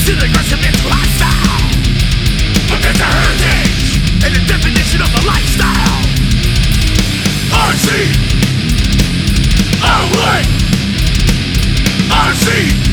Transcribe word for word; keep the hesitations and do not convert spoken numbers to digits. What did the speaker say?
Still aggressive mental lifestyle. But there's a heritage and the definition of a lifestyle. R C, away. R C.